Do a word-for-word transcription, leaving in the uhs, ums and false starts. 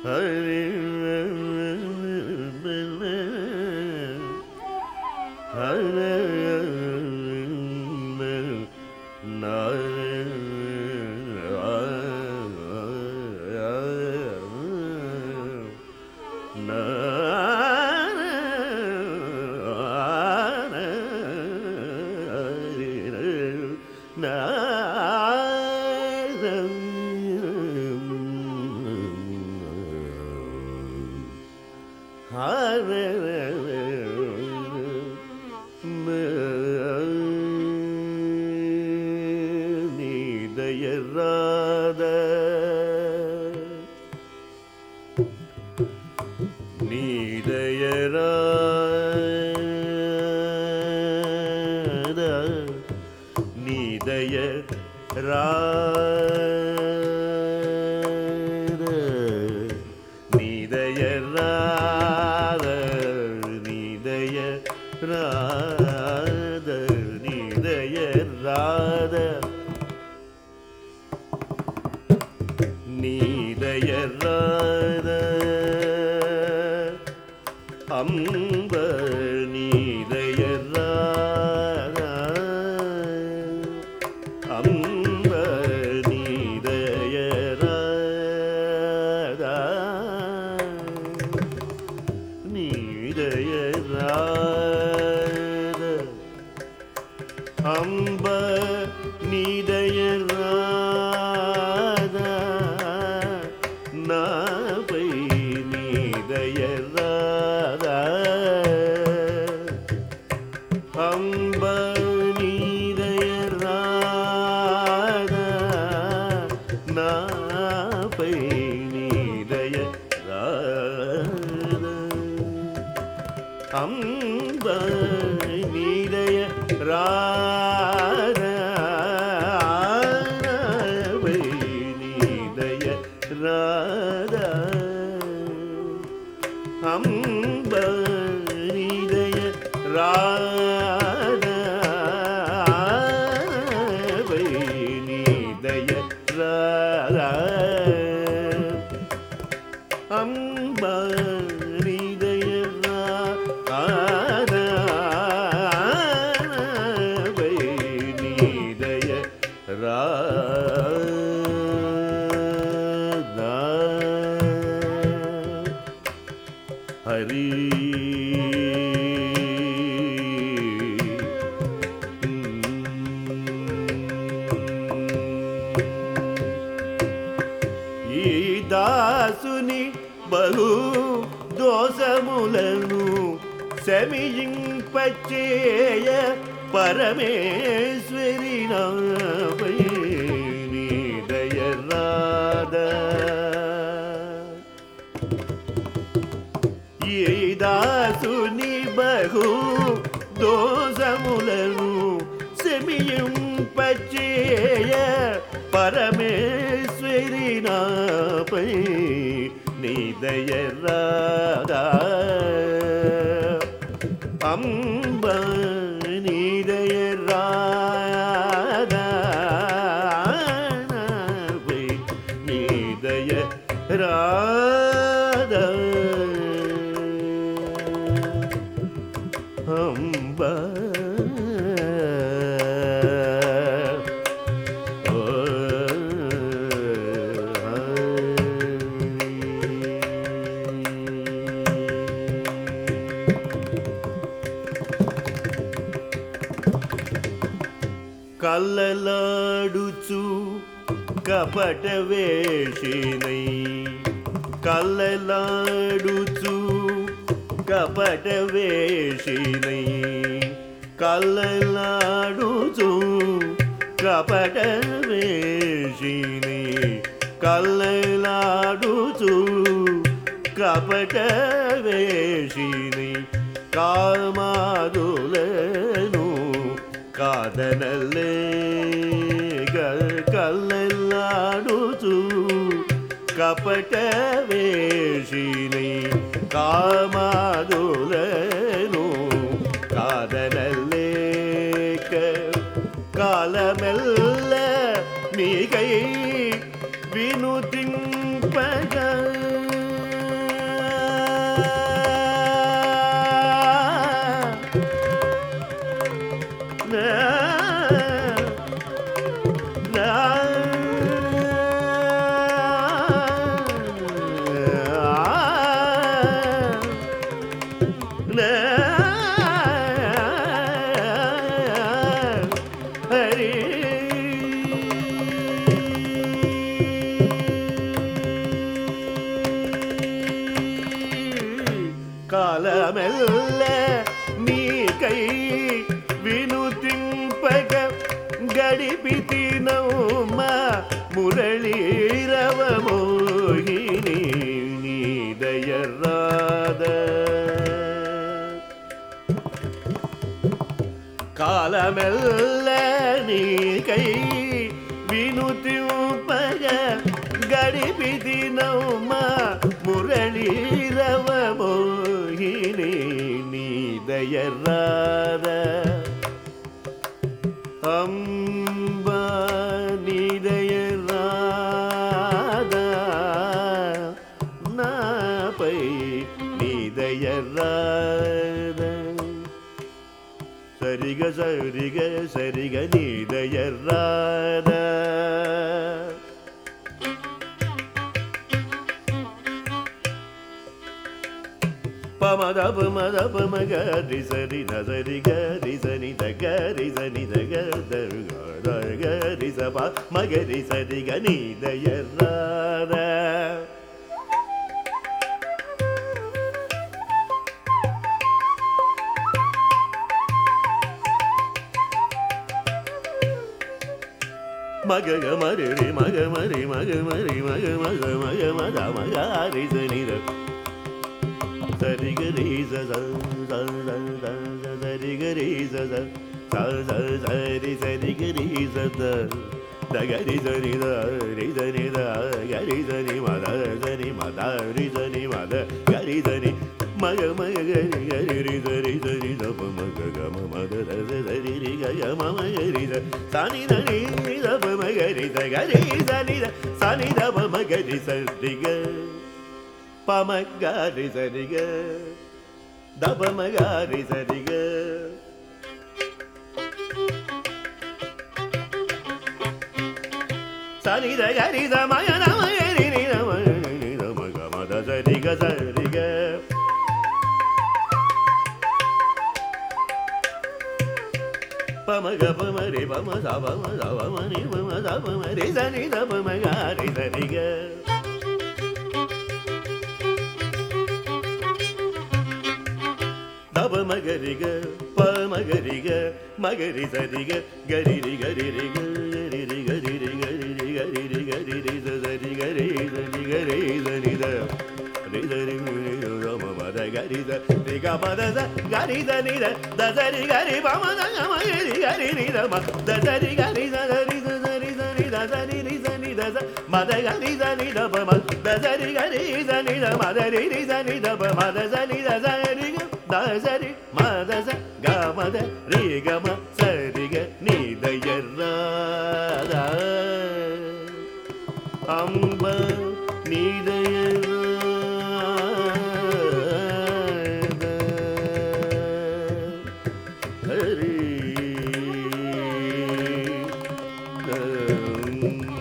కల్లలాడుచు కపట వేషినై కల్లలాడుచు కపట వేషినై కల్లలాడుచు కపట వేషినై కల్లలాడుచు కపట వేషినై కామాదులను కాదనలే కల్లలాడుచు కపట వేషినై కామాదులను కాదనలేక కాలమెల్ల మీకై వినుతింపగా முரளீரவ மோகினி நீதயராத காலமெல்ல நீ கை வினுತಿ ಉಪಗ ಗಡಿಬಿದಿ ನಮ್ಮ ಮುರಳೀರವ ಮೋಹಿನಿ ನೀದಯರಾದ ಅಂಬ ನೀದಯರಾದ ನಾಪೈ ನೀದಯರಾದ சரிக சரிக சரிக நீதயராத பமத பமத பமக ரிசரி நசரி கரி சனி தக ரிசனி தக தக ரிசபா மகரி சரிக நீதயராத மக மரி மக மரி மக மரி மக மக மக மத மக ரிசனி சரி கரி சரி கரி சரி சரி கரி தகரி சரி ரி சரி கரி சரி மத சரி மத ரி சரி மத கரி சரி மக மக கரி கரி ரி சரி சரி தப மக கம மத சரி ரி கய மம கரி சனி தனி தப மகரி சரி சனி சனி தப மகரி சரி க பமகாரி சரிக தபமகாரி சரிக சரித கரித மயன மயரி நித மக மத சரிக சரிக பமக பமரி பம சபம சபமணி பம சபமரி சனி தபமகாரி சரிக தப மகரிக ப மகரிக மகரி சரிக கரிரி கரிரி கரிரி கரிரி கரிரி கரிரி கரிரி சரி கரி சரி கரி சனித ரிதரி ரம மத கரி சரி க மத கரி சனித தசரி கரி பமத மகரி கரி நிதம தசரி கரி சரி சரி சரி தசரி ரி சனி தச மத கரி சனி தப தசரி கரி சனி த மதரி ரி சனி தப மத சனி தசரி தசரி மதச கமத ரீ கம சரிக நீதயராத அம்ப நீதயராத ஹரி